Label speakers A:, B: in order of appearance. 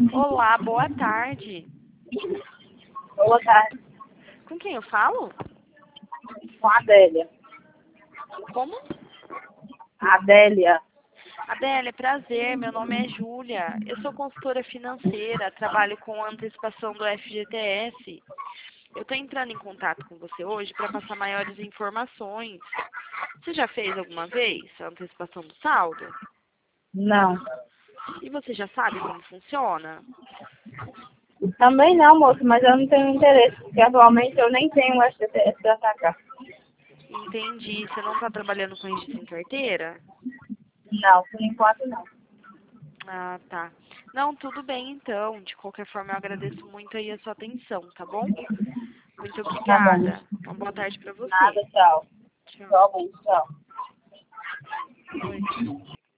A: Olá, boa tarde.
B: Boa tarde,
A: Com quem eu falo?
B: com a Adélia.
A: Como?
B: Adélia.
A: Adélia, prazer. Meu nome é Júlia. Eu sou consultora financeira, trabalho com antecipação do FGTS. Eu estou entrando em contato com você hoje para passar maiores informações. Você já fez alguma vez a antecipação do saldo?
B: Não.
A: E você já sabe como funciona?
B: Também não, moço, mas eu não tenho interesse, porque atualmente eu nem tenho STS para atacar.
A: Entendi. Você não está trabalhando com registro em carteira?
B: Não, por enquanto não.
A: Ah, tá. Não, tudo bem então. De qualquer forma, eu agradeço muito aí a sua atenção, tá bom? Muito
B: Tá bom.
A: obrigada. Uma boa tarde para você.
B: Nada, tchau.
A: Tchau.
B: Tchau, bem, tchau.
A: Oi.